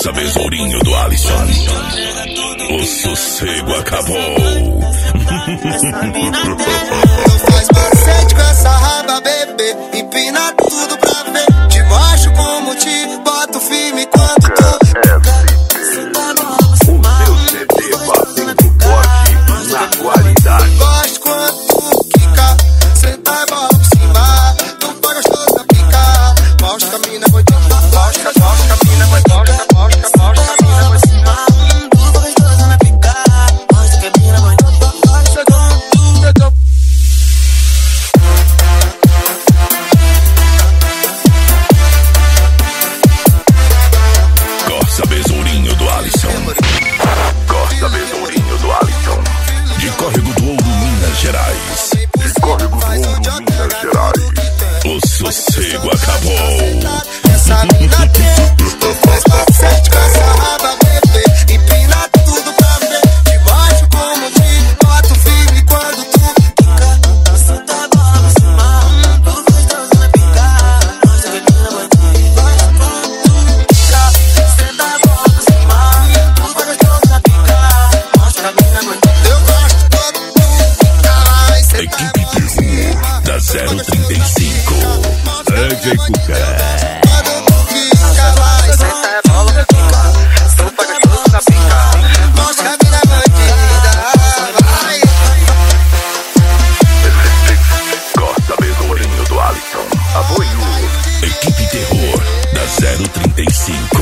Corsa besourinho do Alisson. O sossego acabou. Tu faz macete com essa raba, bebê. Empina tudo pra ver. Te mostro como te boto firme quando tô. O meu CD batendo forte na qualidade. Gosto quando tu quica. Senta e bola por cima. Tu tá gostoso da pica. Mostra a mina, foi tudo. Mostra a mina, foi mostra a mina por cima. Tu tá gostoso na pica. Mostra que a mina vai. Corsa besourinho do Alisson. Corsa besourinho do Alisson. De Córrego do Ouro, Minas Gerais. De Córrego do Ouro, Minas Gerais. O sossego acabou. Essa mina tem. Tu faz macete com essa raba, bebê. Empina tudo pra ver. Te mostro como te boto firme quando tu quica. Senta a bola por cima. Tu gostoso na pica. Mostra que a mina vai ter. Gosto quando tu quica. Senta a bola por cima. Tu gostoso na pica. Mostra a mina vai ter. Eu gosto quando tu quica. Vai sentar Equipe Terror da 035. DJ Cuca. Equipe Terror da 035.